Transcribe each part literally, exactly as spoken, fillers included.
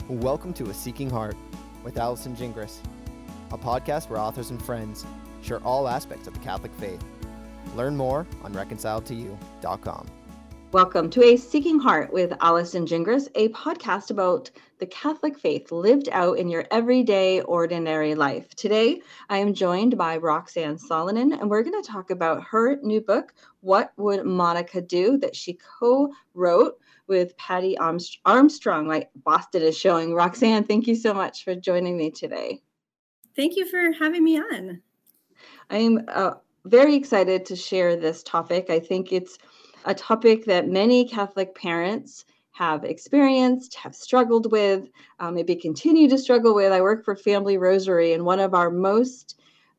Welcome to A Seeking Heart with Allison Gingras, a podcast where authors and friends share all aspects of the Catholic faith. Learn more on reconciled to you dot com. Welcome to A Seeking Heart with Allison Gingras, a podcast about the Catholic faith lived out in your everyday, ordinary life. Today, I am joined by Roxanne Solonen, and we're going to talk about her new book, What Would Monica Do?, that she co-wrote with Patty Armstrong, like Boston is showing. Roxanne, thank you so much for joining me today. Thank you for having me on. I'm uh, very excited to share this topic. I think it's a topic that many Catholic parents have experienced, have struggled with, uh, maybe continue to struggle with. I work for Family Rosary, and one of our most,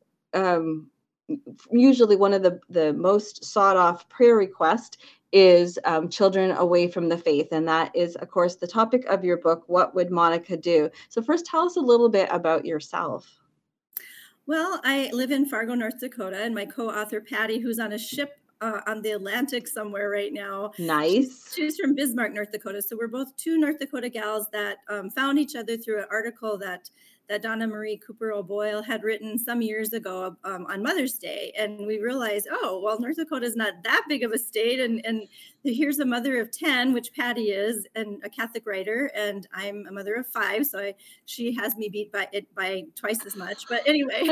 um, usually one of the, the most sought off prayer requests is um, children away from the faith. And that is, of course, the topic of your book, What Would Monica Do? So first, tell us a little bit about yourself. Well, I live in Fargo, North Dakota, and my co-author, Patty, who's on a ship uh, on the Atlantic somewhere right now. Nice. She's, she's from Bismarck, North Dakota. So we're both two North Dakota gals that um, found each other through an article that that Donna Marie Cooper O'Boyle had written some years ago um, on Mother's Day. And we realized, oh, well, North Dakota is not that big of a state. And, and here's a mother of ten, which Patty is, and a Catholic writer. And I'm a mother of five. So I, she has me beat by it by twice as much. But anyway,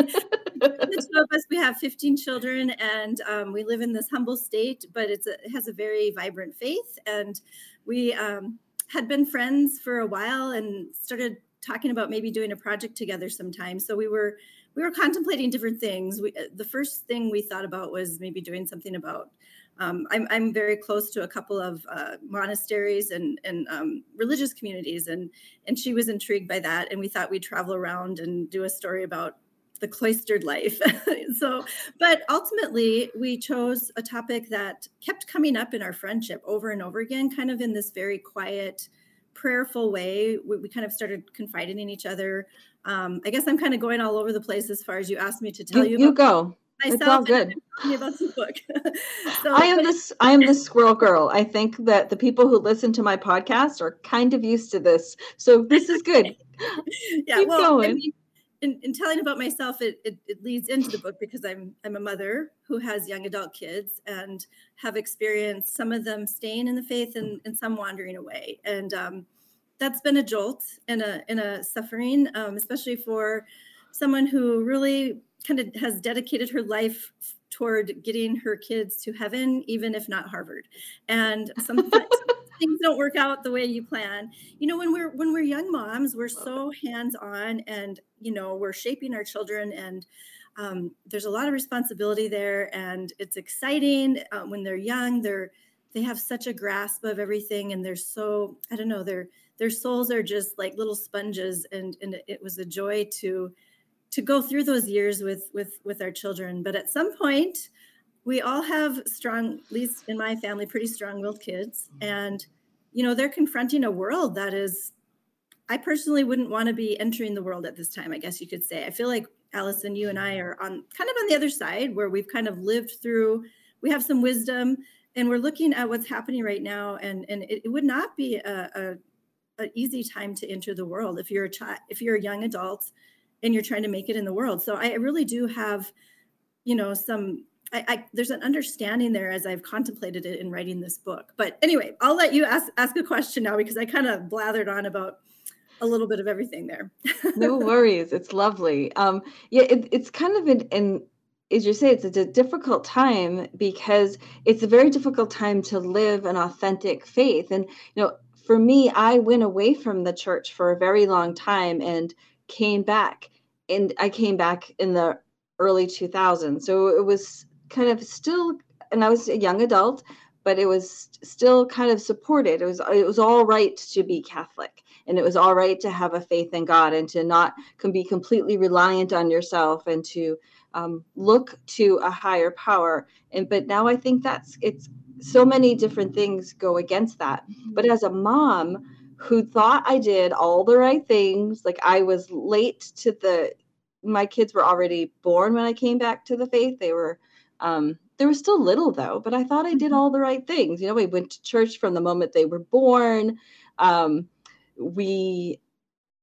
the two of us, we have fifteen children, and um, we live in this humble state, but it's a, it has a very vibrant faith. And we um, had been friends for a while and started talking about maybe doing a project together sometime. So we were we were contemplating different things. We, the first thing we thought about was maybe doing something about. Um, I'm I'm very close to a couple of uh, monasteries and and um, religious communities, and and she was intrigued by that. And we thought we'd travel around and do a story about the cloistered life. So, but ultimately, we chose a topic that kept coming up in our friendship over and over again, kind of in this very quiet, prayerful way. We, we kind of started confiding in each other. Um, I guess I'm kind of going all over the place as far as you asked me to tell you. You, you go. Myself it's all good. And about the book. So, I am this. I am the squirrel girl. I think that the people who listen to my podcast are kind of used to this, so this is good. Yeah, Keep well, going. I mean, in, in telling about myself, it, it it leads into the book because I'm I'm a mother who has young adult kids and have experienced some of them staying in the faith and, and some wandering away, and um, that's been a jolt and a and a suffering, um, especially for someone who really kind of has dedicated her life toward getting her kids to heaven, even if not Harvard. And sometimes things don't work out the way you plan. You know, when we're when we're young moms, we're so hands-on, and you know, we're shaping our children, and um, there's a lot of responsibility there, and it's exciting uh, when they're young. They're they have such a grasp of everything, and they're so I don't know, their their souls are just like little sponges, and and it was a joy to. to go through those years with, with, with our children. But at some point, we all have strong, at least in my family, pretty strong-willed kids. And, you know, they're confronting a world that is, I personally wouldn't want to be entering the world at this time, I guess you could say. I feel like, Allison, you and I are on kind of on the other side where we've kind of lived through, we have some wisdom, and we're looking at what's happening right now. And, and it, it would not be a, a, an easy time to enter the world if you're a child, if you're a young adult, and you're trying to make it in the world. So I really do have, you know, some, I, I, there's an understanding there as I've contemplated it in writing this book. But anyway, I'll let you ask ask a question now because I kind of blathered on about a little bit of everything there. No worries. It's lovely. Um, yeah, it, it's kind of an, an, as you say, it's a difficult time because it's a very difficult time to live an authentic faith. And, you know, for me, I went away from the church for a very long time and came back. And I came back in the early two thousands. So it was kind of still, and I was a young adult, but it was still kind of supported. It was it was all right to be Catholic, and it was all right to have a faith in God and to not can be completely reliant on yourself and to um, look to a higher power. And but now I think that's it's so many different things go against that. But as a mom who thought I did all the right things, like I was late to the, my kids were already born when I came back to the faith. They were, um, they were still little though, but I thought I did all the right things. You know, we went to church from the moment they were born. Um, we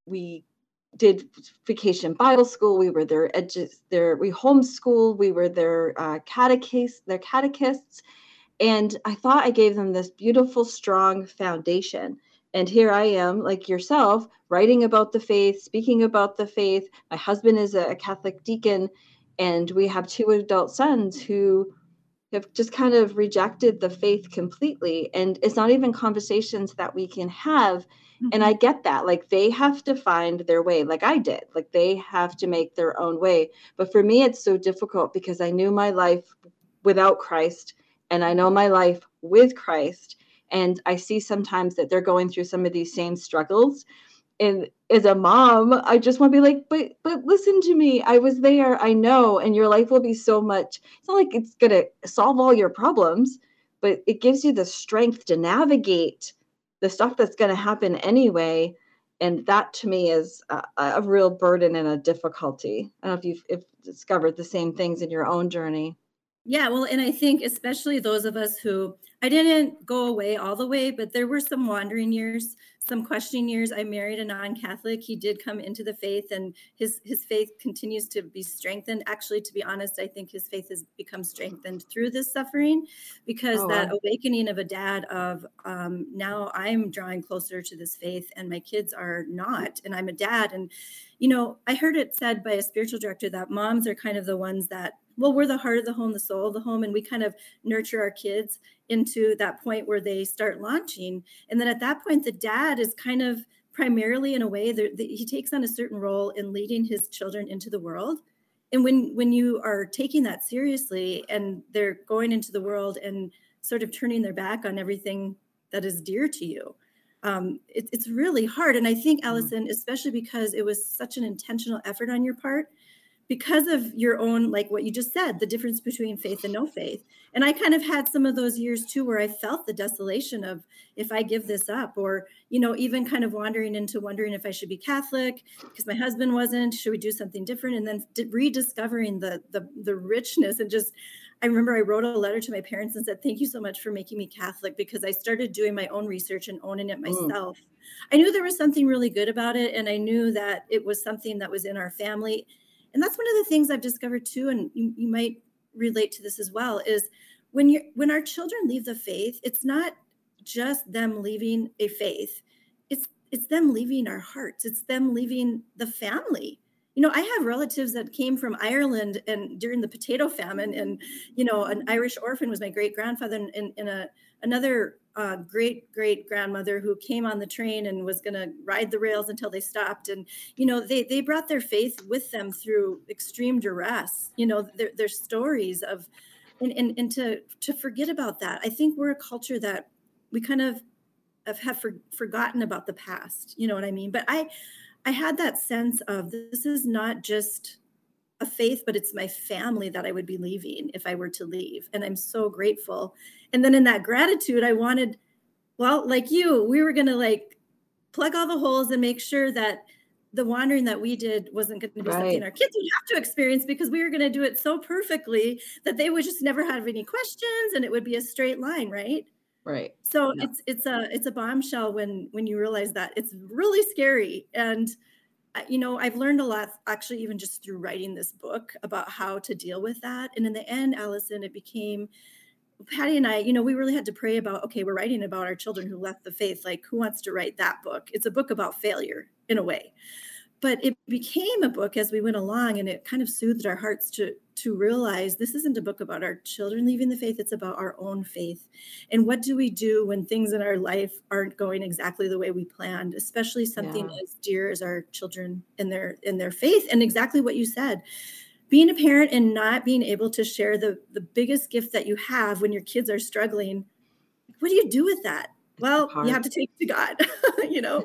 we did vacation Bible school. We were their edu- their we homeschooled. We were their uh, catechists, their catechists, and I thought I gave them this beautiful, strong foundation. And here I am, like yourself, writing about the faith, speaking about the faith. My husband is a Catholic deacon, and we have two adult sons who have just kind of rejected the faith completely. And it's not even conversations that we can have. Mm-hmm. And I get that. Like, they have to find their way, like I did. Like, they have to make their own way. But for me, it's so difficult because I knew my life without Christ, and I know my life with Christ. And I see sometimes that they're going through some of these same struggles. And as a mom, I just want to be like, but but listen to me. I was there. I know. And your life will be so much. It's not like it's going to solve all your problems, but it gives you the strength to navigate the stuff that's going to happen anyway. And that to me is a, a real burden and a difficulty. I don't know if you've if discovered the same things in your own journey. Yeah, well, and I think especially those of us who, I didn't go away all the way, but there were some wandering years, some questioning years. I married a non-Catholic. He did come into the faith, and his his faith continues to be strengthened. Actually, to be honest, I think his faith has become strengthened through this suffering, because oh, that wow. awakening of a dad of um, now I'm drawing closer to this faith and my kids are not, and I'm a dad. And, you know, I heard it said by a spiritual director that moms are kind of the ones that, well, we're the heart of the home, the soul of the home, and we kind of nurture our kids into that point where they start launching. And then at that point, the dad is kind of primarily, in a way, that he takes on a certain role in leading his children into the world. And when when you are taking that seriously and they're going into the world and sort of turning their back on everything that is dear to you, um, it, it's really hard. And I think, Allison, especially because it was such an intentional effort on your part, because of your own, like what you just said, the difference between faith and no faith. And I kind of had some of those years too, where I felt the desolation of, if I give this up, or, you know, even kind of wandering into wondering if I should be Catholic because my husband wasn't, should we do something different? And then rediscovering the, the, the richness. And just, I remember I wrote a letter to my parents and said, thank you so much for making me Catholic, because I started doing my own research and owning it myself. Mm. I knew there was something really good about it. And I knew that it was something that was in our family. And that's one of the things I've discovered too, and you, you might relate to this as well, is when you when our children leave the faith, it's not just them leaving a faith. It's it's them leaving our hearts. It's them leaving the family. You know, I have relatives that came from Ireland and during the potato famine, and, you know, an Irish orphan was my great grandfather, and, and, and a another uh, great great grandmother who came on the train and was going to ride the rails until they stopped. And, you know, they they brought their faith with them through extreme duress. You know, their their stories of, and and, and to to forget about that. I think we're a culture that we kind of have, have for, forgotten about the past. You know what I mean? But I. I had that sense of, this is not just a faith, but it's my family that I would be leaving if I were to leave. And I'm so grateful. And then in that gratitude, I wanted, well, like you, we were going to like plug all the holes and make sure that the wandering that we did wasn't going to be right. something our kids would have to experience, because we were going to do it so perfectly that they would just never have any questions and it would be a straight line, right? Right. So yeah. it's it's a it's a bombshell when when you realize that. It's really scary. And, you know, I've learned a lot, actually, even just through writing this book, about how to deal with that. And in the end, Allison, it became, Patty and I, you know, we really had to pray about, okay, we're writing about our children who left the faith. Like, who wants to write that book? It's a book about failure in a way. But it became a book as we went along, and it kind of soothed our hearts to to realize this isn't a book about our children leaving the faith. It's about our own faith. And what do we do when things in our life aren't going exactly the way we planned, especially something yeah. as dear as our children in their in their faith? And exactly what you said, being a parent and not being able to share the, the biggest gift that you have when your kids are struggling. What do you do with that? Well, you have to take it to God, you know?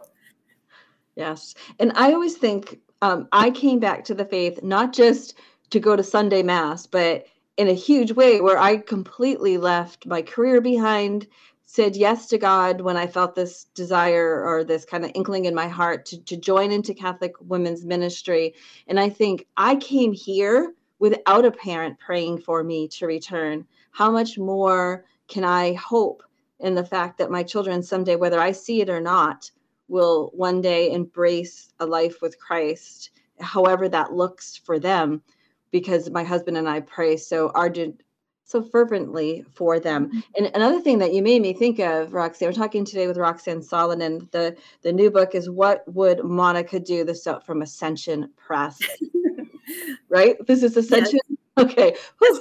Yes. And I always think um, I came back to the faith, not just to go to Sunday Mass, but in a huge way where I completely left my career behind, said yes to God when I felt this desire or this kind of inkling in my heart to, to join into Catholic women's ministry. And I think I came here without a parent praying for me to return. How much more can I hope in the fact that my children someday, whether I see it or not, will one day embrace a life with Christ, however that looks for them, because my husband and I pray so ardent, so fervently for them. And another thing that you made me think of, Roxanne, we're talking today with Roxanne Solonen. The, the new book is What Would Monica Do? This out from Ascension Press. Right? This is Ascension? Yes. Okay.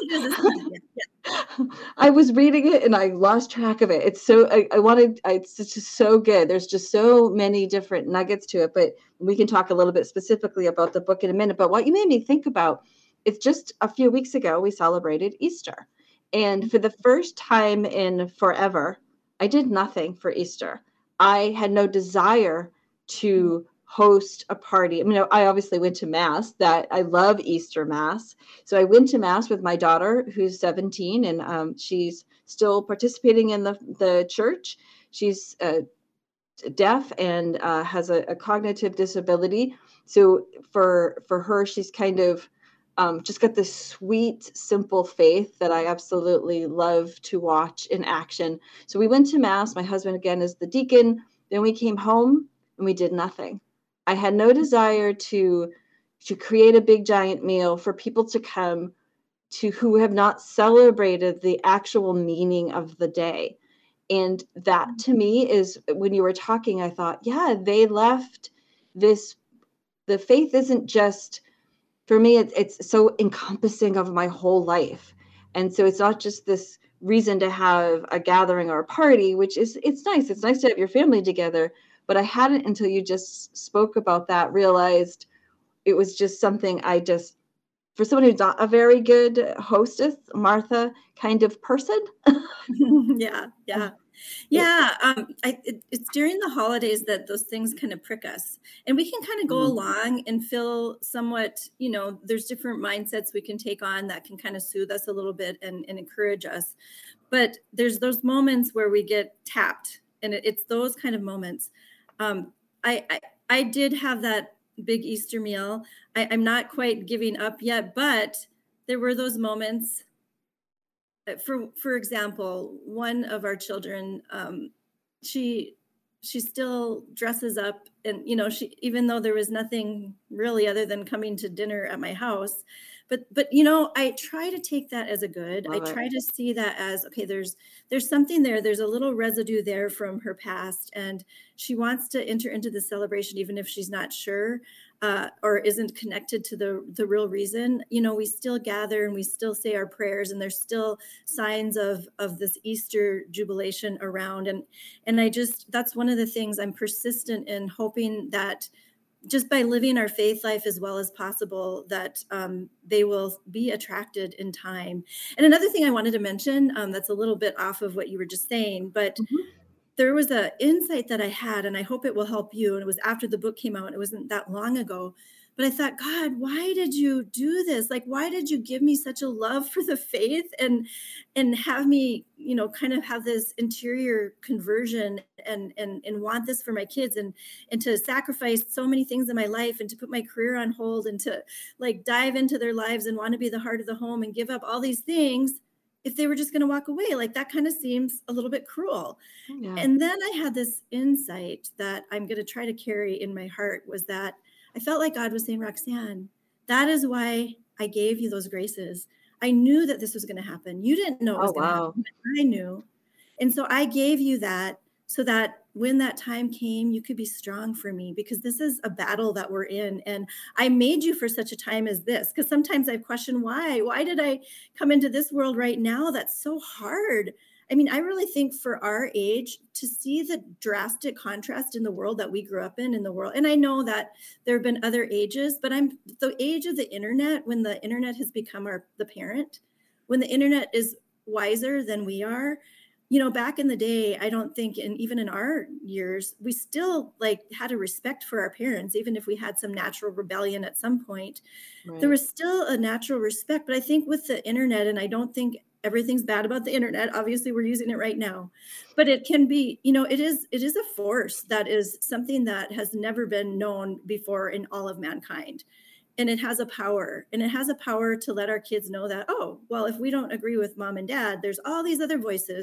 I was reading it and I lost track of it. It's so, I, I wanted, I, it's just so good. There's just so many different nuggets to it, but we can talk a little bit specifically about the book in a minute. But what you made me think about, it's just a few weeks ago, we celebrated Easter. And for the first time in forever, I did nothing for Easter. I had no desire to host a party. I mean, I obviously went to Mass. That I love Easter Mass. So I went to Mass with my daughter, who's seventeen, and um, she's still participating in the, the church. She's uh, deaf and uh, has a, a cognitive disability. So for for her, she's kind of um, just got this sweet, simple faith that I absolutely love to watch in action. So we went to Mass. My husband, again, is the deacon. Then we came home and we did nothing. I had no desire to, to create a big, giant meal for people to come to who have not celebrated the actual meaning of the day. And that to me is, when you were talking, I thought, yeah, they left this, the faith isn't just, for me, it's, it's so encompassing of my whole life. And so it's not just this reason to have a gathering or a party, which is, it's nice. It's nice to have your family together. But I hadn't, until you just spoke about that, realized it was just something I just, for someone who's not a very good hostess, Martha kind of person. yeah, yeah. Yeah, um, I, it, it's during the holidays that those things kind of prick us. And we can kind of go mm-hmm. along and feel somewhat, you know, there's different mindsets we can take on that can kind of soothe us a little bit and, and encourage us. But there's those moments where we get tapped, and it, it's those kind of moments. Um, I, I I did have that big Easter meal. I, I'm not quite giving up yet, but there were those moments. For for example, one of our children, um, she she still dresses up, and you know, she, even though there was nothing really other than coming to dinner at my house, but but you know, I try to take that as a good. Love I try it. to see that as, okay, there's there's something there. There's a little residue there from her past, and she wants to enter into the celebration, even if she's not sure. Uh, or isn't connected to the, the real reason. You know, we still gather and we still say our prayers, and there's still signs of, of this Easter jubilation around. And, and I just, that's one of the things I'm persistent in, hoping that just by living our faith life as well as possible, that um, they will be attracted in time. And another thing I wanted to mention, um, that's a little bit off of what you were just saying, but mm-hmm. there was an insight that I had, and I hope it will help you. And it was after the book came out. It wasn't that long ago. But I thought, God, why did you do this? Like, why did you give me such a love for the faith and and have me, you know, kind of have this interior conversion and and and want this for my kids, and and to sacrifice so many things in my life, and to put my career on hold, and to like dive into their lives and want to be the heart of the home and give up all these things if they were just going to walk away? Like, that kind of seems a little bit cruel. Yeah. And then I had this insight that I'm going to try to carry in my heart, was that I felt like God was saying, Roxanne, that is why I gave you those graces. I knew that this was going to happen. You didn't know it was oh, going to wow. happen. I knew. And so I gave you that so that when that time came, you could be strong for me, because this is a battle that we're in. And I made you for such a time as this, because sometimes I've questioned why. Why did I come into this world right now that's so hard? I mean, I really think for our age, to see the drastic contrast in the world that we grew up in, in the world. And I know that there have been other ages, but I'm the age of the internet, when the internet has become our the parent, when the internet is wiser than we are. You know, back in the day, I don't think, and even in our years, we still like had a respect for our parents, even if we had some natural rebellion at some point. Right. There was still a natural respect. But I think with the internet, and I don't think everything's bad about the internet. Obviously, we're using it right now, but it can be, you know, it is, it is a force that is something that has never been known before in all of mankind. And it has a power, and it has a power to let our kids know that, oh, well, if we don't agree with mom and dad, there's all these other voices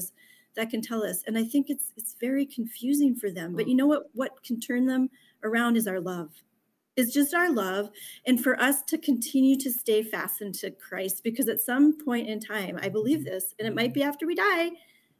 that can tell us. And I think it's it's very confusing for them. But you know what? What can turn them around is our love. It's just our love. And for us to continue to stay fastened to Christ, because at some point in time, I believe this, and it might be after we die,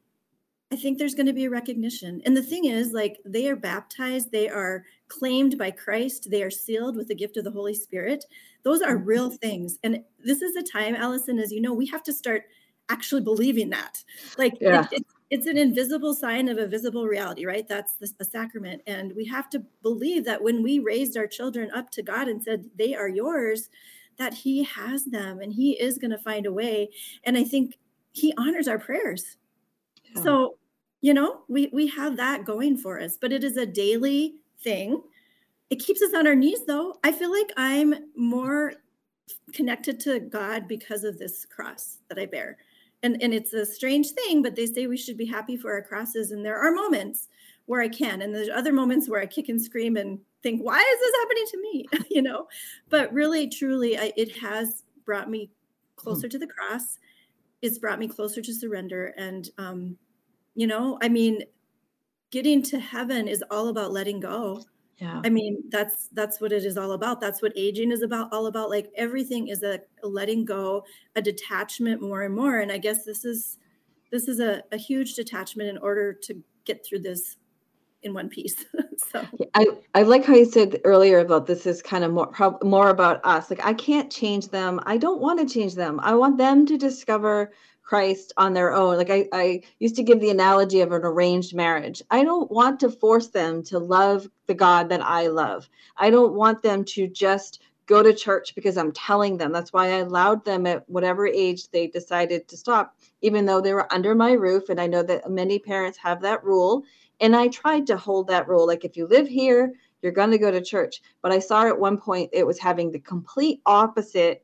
I think there's going to be a recognition. And the thing is, like, they are baptized, they are claimed by Christ, they are sealed with the gift of the Holy Spirit. Those are real things. And this is a time, Allison, as you know, we have to start actually believing that. Like, Yeah. it, it, it's an invisible sign of a visible reality, right? That's the, a sacrament. And we have to believe that when we raised our children up to God and said, they are yours, that he has them and he is going to find a way. And I think he honors our prayers. Yeah. So, you know, we, we have that going for us, but it is a daily thing. It keeps us on our knees, though. I feel like I'm more connected to God because of this cross that I bear. And, and it's a strange thing, but they say we should be happy for our crosses. And there are moments where I can, and there's other moments where I kick and scream and think, why is this happening to me? you know, but really, truly, I, it has brought me closer to the cross. It's brought me closer to surrender. And, um, you know, I mean, getting to heaven is all about letting go. Yeah. I mean, that's that's what it is all about. That's what aging is about, all about. Like, everything is a, a letting go, a detachment more and more. And I guess this is this is a, a huge detachment in order to get through this in one piece. so I, I like how you said earlier about this is kind of more prob- more about us. Like, I can't change them. I don't want to change them. I want them to discover Christ on their own. Like, I, I used to give the analogy of an arranged marriage. I don't want to force them to love the God that I love. I don't want them to just go to church because I'm telling them. That's why I allowed them at whatever age they decided to stop, even though they were under my roof. And I know that many parents have that rule. And I tried to hold that rule. Like, if you live here, you're going to go to church. But I saw at one point it was having the complete opposite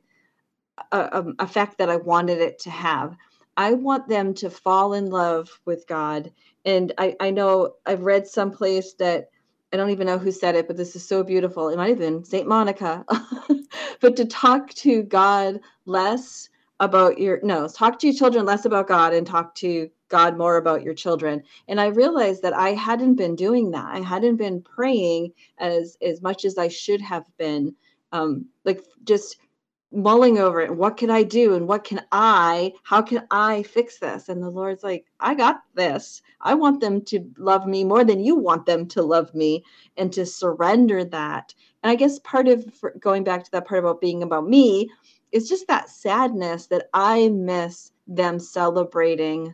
uh, um, effect that I wanted it to have. I want them to fall in love with God. And I, I know I've read someplace that I don't even know who said it, but this is so beautiful. It might have been Saint Monica. But to talk to God less about your, no, talk to your children less about God and talk to God more about your children. And I realized that I hadn't been doing that. I hadn't been praying as, as much as I should have been. Um, like, just mulling over it. What can I do? And what can I, how can I fix this? And the Lord's like, I got this. I want them to love me more than you want them to love me, and to surrender that. And I guess part of going back to that part about being about me is just that sadness that I miss them celebrating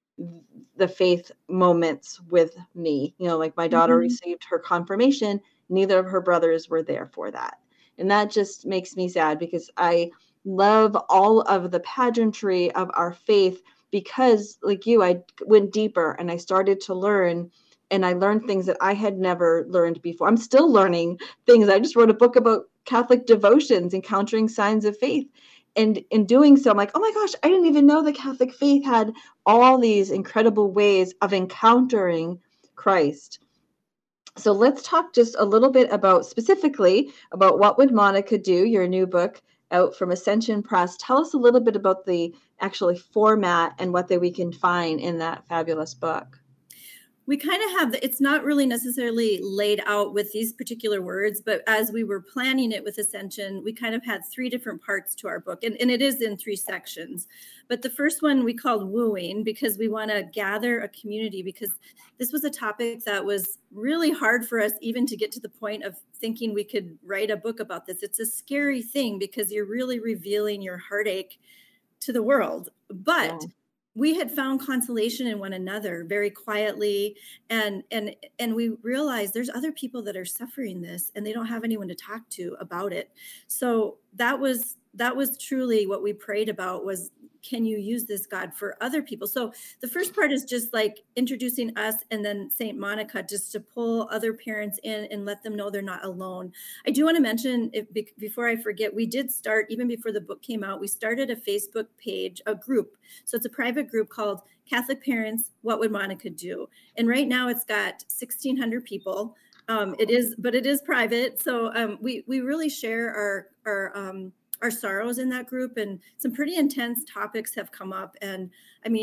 the faith moments with me. You know, like, my daughter Mhm. received her confirmation. Neither of her brothers were there for that. And that just makes me sad, because I love all of the pageantry of our faith, because, like you, I went deeper and I started to learn, and I learned things that I had never learned before. I'm still learning things. I just wrote a book about Catholic devotions, encountering signs of faith. And in doing so, I'm like, oh my gosh, I didn't even know the Catholic faith had all these incredible ways of encountering Christ. So let's talk just a little bit about, specifically about What Would Monica Do, your new book out from Ascension Press. Tell us a little bit about the actually format and what that we can find in that fabulous book. We kind of have, it's not really necessarily laid out with these particular words, but as we were planning it with Ascension, we kind of had three different parts to our book, and, and it is in three sections. But the first one we called Wooing, because we want to gather a community, because this was a topic that was really hard for us even to get to the point of thinking we could write a book about this. It's a scary thing, because you're really revealing your heartache to the world. But yeah. We had found consolation in one another very quietly. And, and, and we realized there's other people that are suffering this, and they don't have anyone to talk to about it. So that was, that was truly what we prayed about, was, can you use this, God, for other people? So the first part is just like introducing us, and then Saint Monica, just to pull other parents in and let them know they're not alone. I do want to mention, if, before I forget, we did start, even before the book came out, we started a Facebook page, a group. So it's a private group called Catholic Parents, What Would Monica Do? And right now it's got sixteen hundred people. Um, it is, but it is private. So um, we, we really share our, our, um, our sorrows in that group, and some pretty intense topics have come up. And I mean,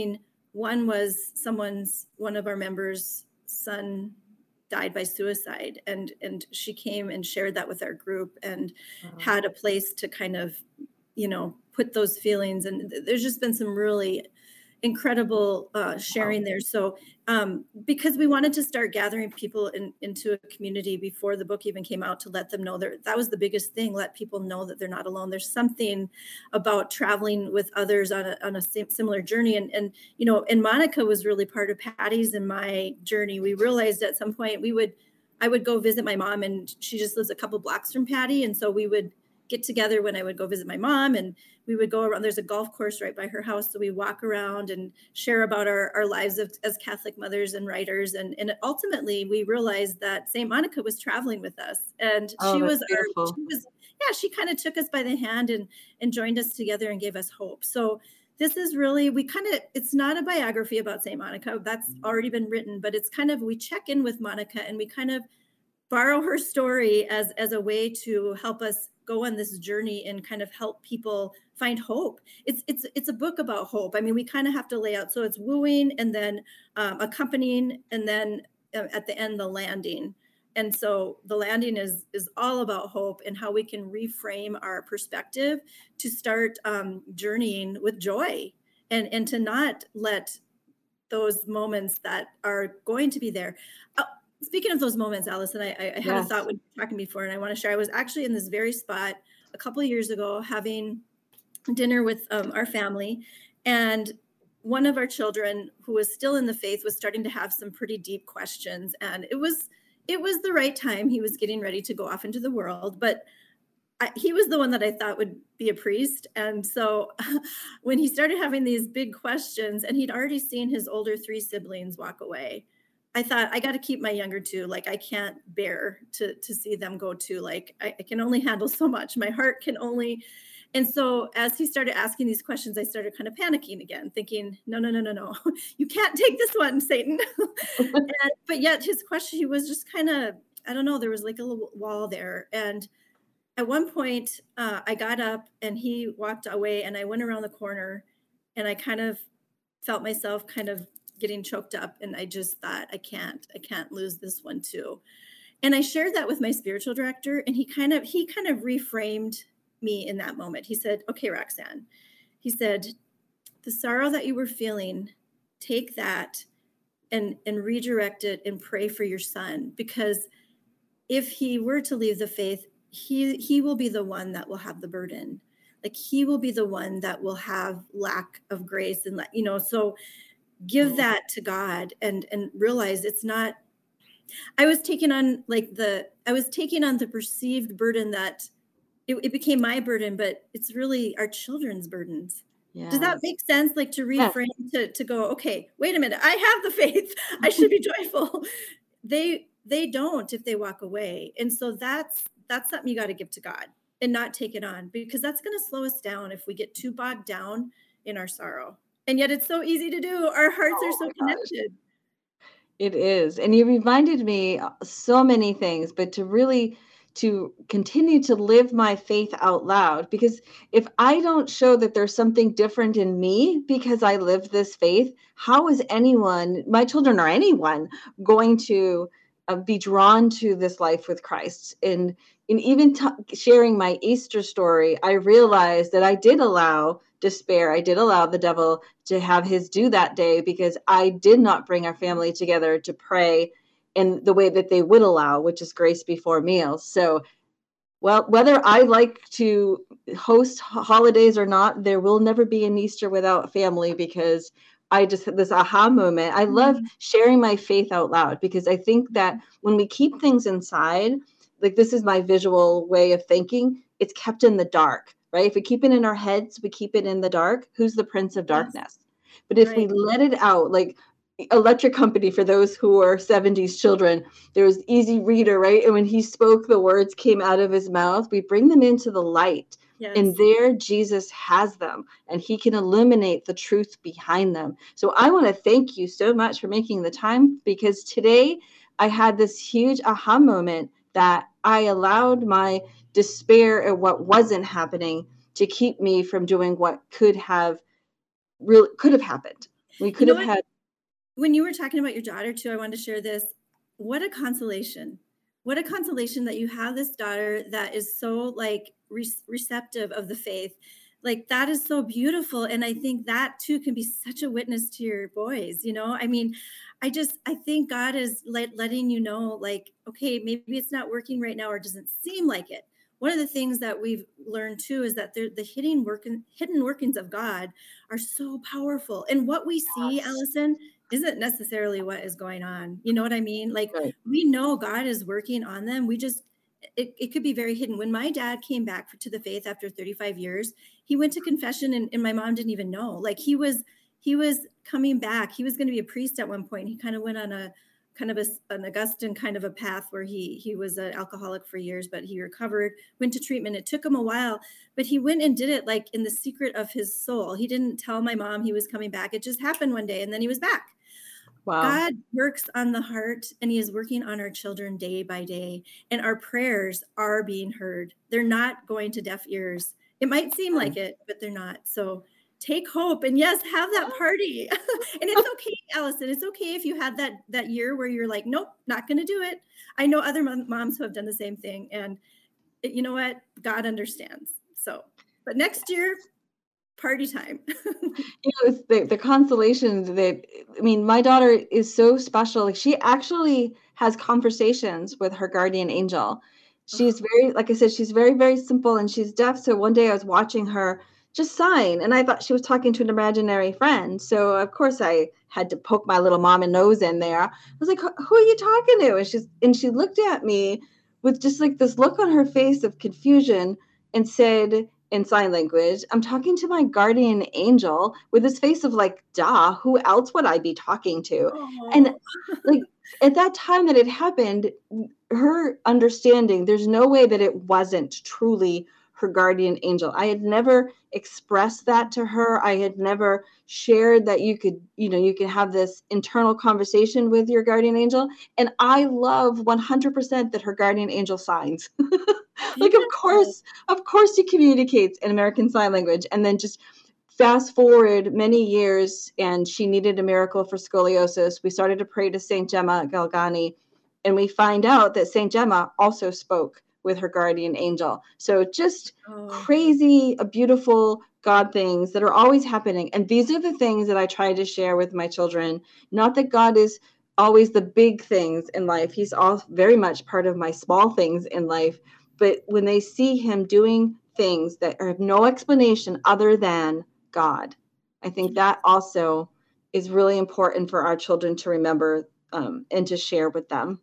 one was someone's, one of our members' son died by suicide. And, and she came and shared that with our group and wow. had a place to kind of, you know, put those feelings. And there's just been some really incredible uh, sharing wow. there. So um, because we wanted to start gathering people in, into a community before the book even came out, to let them know that that was the biggest thing. Let people know that they're not alone. There's something about traveling with others on a, on a similar journey. And, and, you know, and Monica was really part of Patty's and my journey. We realized at some point we would, I would go visit my mom, and she just lives a couple blocks from Patty. And so we would get together when I would go visit my mom, and we would go around. There's a golf course right by her house. So we walk around and share about our, our lives of, as Catholic mothers and writers. And, and ultimately we realized that Saint Monica was traveling with us, and oh, she was, beautiful. our, she was, yeah, she kind of took us by the hand and, and joined us together and gave us hope. So this is really, we kind of, it's not a biography about Saint Monica. That's already been written, but it's kind of, we check in with Monica and we kind of borrow her story as, as a way to help us go on this journey and kind of help people find hope. It's it's it's a book about hope. I mean, we kind of have to lay out. So it's wooing, and then um, accompanying, and then uh, at the end, the landing. And so the landing is is all about hope and how we can reframe our perspective to start um, journeying with joy, and and to not let those moments that are going to be there. Uh, Speaking of those moments, Allison, I, I had yes. a thought when you were talking before, and I want to share. I was actually in this very spot a couple of years ago having dinner with um, our family, and one of our children, who was still in the faith, was starting to have some pretty deep questions, and it was it was the right time. He was getting ready to go off into the world, but I, he was the one that I thought would be a priest. And so when he started having these big questions, and he'd already seen his older three siblings walk away, I thought, I got to keep my younger two. Like, I can't bear to to see them go too. Like, I, I can only handle so much. My heart can only. And so as he started asking these questions, I started kind of panicking again, thinking, no, no, no, no, no, you can't take this one, Satan. and, but yet his question, he was just kind of, I don't know, there was like a little wall there. And at one point uh, I got up and he walked away, and I went around the corner, and I kind of felt myself kind of getting choked up. And I just thought, I can't, I can't lose this one too. And I shared that with my spiritual director, and he kind of, he kind of reframed me in that moment. He said, okay, Roxanne, he said, the sorrow that you were feeling, take that and, and redirect it and pray for your son. Because if he were to leave the faith, he, he will be the one that will have the burden. Like, he will be the one that will have lack of grace. And, you know, so give that to God, and, and realize it's not, I was taking on like the, I was taking on the perceived burden that it, it became my burden, but it's really our children's burdens. Yes. Does that make sense? Like, to reframe, yes. to, to go, okay, wait a minute, I have the faith, I should be joyful. They, they don't if they walk away. And so that's, that's something you got to give to God and not take it on, because that's going to slow us down if we get too bogged down in our sorrow. And yet it's so easy to do. Our hearts oh are so connected. It is. And you reminded me so many things, but to really, to continue to live my faith out loud, because if I don't show that there's something different in me because I live this faith, how is anyone, my children or anyone, going to uh, be drawn to this life with Christ? And, and even t- sharing my Easter story, I realized that I did allow despair. I did allow the devil to have his due that day, because I did not bring our family together to pray in the way that they would allow, which is grace before meals. So, well, whether I like to host holidays or not, there will never be an Easter without family, because I just had this aha moment. I love sharing my faith out loud, because I think that when we keep things inside, like, this is my visual way of thinking, it's kept in the dark. Right? If we keep it in our heads, we keep it in the dark. Who's the prince of darkness? Yes. But if right. we let it out, like Electric Company, for those who are seventies children, there was Easy Reader, right? And when he spoke, the words came out of his mouth. We bring them into the light. Yes. And there Jesus has them, and he can illuminate the truth behind them. So I want to thank you so much for making the time, because today I had this huge aha moment that I allowed my despair at what wasn't happening to keep me from doing what could have really could have happened. We You could know have what? had, When you were talking about your daughter too, I wanted to share this. What a consolation. What a consolation that you have this daughter that is so like re- receptive of the faith. Like that is so beautiful. And I think that too can be such a witness to your boys, you know? I mean, I just, I think God is let, letting you know, like, okay, maybe it's not working right now or doesn't seem like it. One of the things that we've learned too is that the hidden working, hidden workings of God are so powerful. And what we see, yes, Allison, isn't necessarily what is going on. You know what I mean? Like right. we know God is working on them. We just, it, it could be very hidden. When my dad came back to the faith after thirty-five years, he went to confession and, and my mom didn't even know. Like he was, he was coming back. He was going to be a priest at one point. He kind of went on a kind of a, an Augustine kind of a path where he, he was an alcoholic for years, but he recovered, went to treatment. It took him a while, but he went and did it like in the secret of his soul. He didn't tell my mom he was coming back. It just happened one day and then he was back. Wow. God works on the heart and he is working on our children day by day. And our prayers are being heard. They're not going to deaf ears. It might seem like it, but they're not. So take hope and yes, have that party. And it's okay, Allison. It's okay if you had that that year where you're like, nope, not going to do it. I know other mom- moms who have done the same thing. And it, you know what? God understands. So, but next year, party time. You know, it's the, the consolation that, I mean, my daughter is so special. Like she actually has conversations with her guardian angel. She's very, like I said, she's very, very simple and she's deaf. So one day I was watching her just sign and I thought she was talking to an imaginary friend. So of course I had to poke my little mama nose in there. I was like, who are you talking to? And she's, and she looked at me with just like this look on her face of confusion and said, in sign language, I'm talking to my guardian angel, with this face of like, duh, who else would I be talking to? Oh. And like at that time that it happened, her understanding, there's no way that it wasn't truly her guardian angel. I had never expressed that to her. I had never shared that you could, you know, you can have this internal conversation with your guardian angel. And I love one hundred percent that her guardian angel signs. Like, of course, of course he communicates in American Sign Language. And then just fast forward many years and she needed a miracle for scoliosis. We started to pray to Saint Gemma Galgani and we find out that Saint Gemma also spoke with her guardian angel. So just oh. crazy, uh, beautiful God things that are always happening. And these are the things that I try to share with my children. Not that God is always the big things in life. He's all very much part of my small things in life. But when they see him doing things that have no explanation other than God, I think that also is really important for our children to remember um, and to share with them.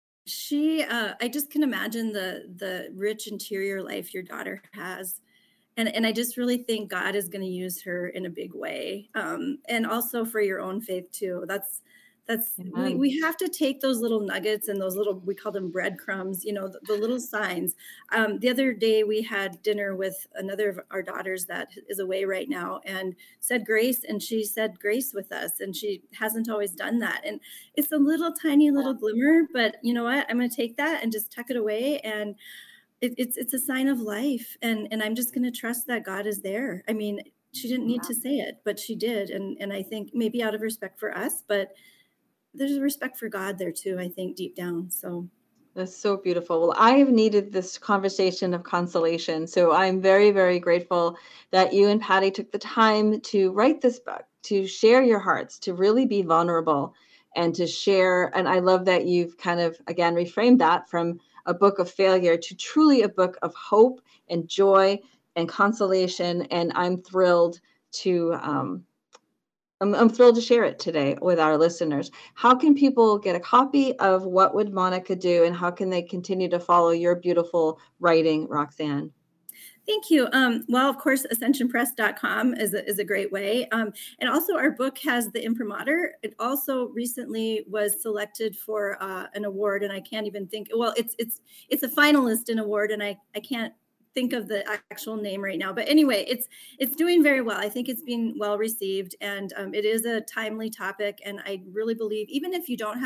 She, uh, I just can imagine the the rich interior life your daughter has. And, and I just really think God is going to use her in a big way. Um, and also for your own faith too. That's, that's, we, we have to take those little nuggets and those little, we call them breadcrumbs, you know, the, the little signs. Um, the other day we had dinner with another of our daughters that is away right now and said grace. And she said grace with us. And she hasn't always done that. And it's a little tiny little glimmer, but you know what, I'm going to take that and just tuck it away. And It, it's it's a sign of life, and and I'm just going to trust that God is there. I mean, she didn't need to say it, but she did, and and I think maybe out of respect for us, but there's a respect for God there too. I think deep down. So that's so beautiful. Well, I have needed this conversation of consolation, so I'm very very grateful that you and Patty took the time to write this book, to share your hearts, to really be vulnerable, and to share. And I love that you've kind of again reframed that from a book of failure to truly a book of hope and joy and consolation. And I'm thrilled to, um, I'm, I'm thrilled to share it today with our listeners. How can people get a copy of What Would Monica Do? And how can they continue to follow your beautiful writing, Roxanne? Thank you. Um, well, of course, ascension press dot com is a, is a great way. Um, and also our book has the imprimatur. It also recently was selected for uh, an award, and I can't even think, well, it's it's it's a finalist in award, and I, I can't think of the actual name right now. But anyway, it's it's doing very well. I think it's being well received, and um, it is a timely topic. And I really believe, even if you don't have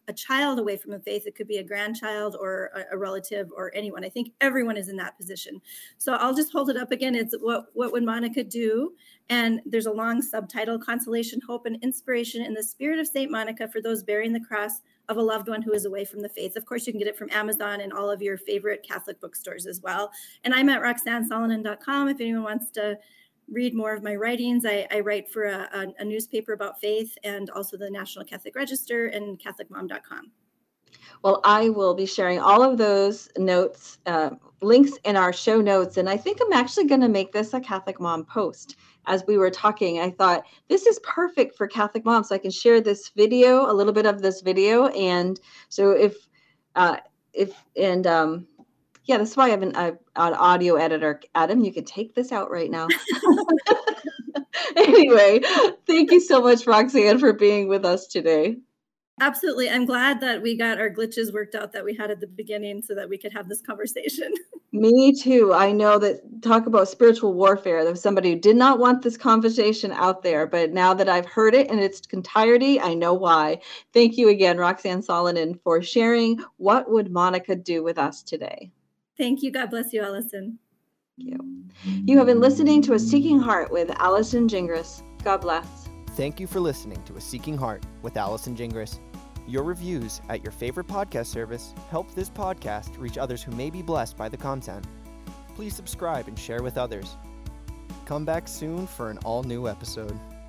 a child away from the faith. It could be a grandchild or a, a relative or anyone. I think everyone is in that position. So I'll just hold it up again. It's what, what would Monica do? And there's a long subtitle, Consolation, Hope, and Inspiration in the Spirit of Saint Monica for those bearing the cross of a loved one who is away from the faith. Of course, you can get it from Amazon and all of your favorite Catholic bookstores as well. And I'm at roxanne solonen dot com if anyone wants to read more of my writings. I, I write for a, a, a newspaper about faith and also the National Catholic Register and catholic mom dot com. Well, I will be sharing all of those notes, uh, links in our show notes. And I think I'm actually going to make this a Catholic Mom post. As we were talking, I thought this is perfect for Catholic moms. So I can share this video, a little bit of this video. And so if, uh, if, and, um, yeah, that's why I have an, uh, an audio editor. Adam, you can take this out right now. Anyway, thank you so much, Roxanne, for being with us today. Absolutely. I'm glad that we got our glitches worked out that we had at the beginning so that we could have this conversation. Me too. I know that talk about spiritual warfare. There was somebody who did not want this conversation out there, but now that I've heard it in its entirety, I know why. Thank you again, Roxanne Solonen, for sharing What Would Monica Do with us today. Thank you. God bless you, Allison. Thank you. You have been listening to A Seeking Heart with Allison Gingras. God bless. Thank you for listening to A Seeking Heart with Allison Gingras. Your reviews at your favorite podcast service help this podcast reach others who may be blessed by the content. Please subscribe and share with others. Come back soon for an all-new episode.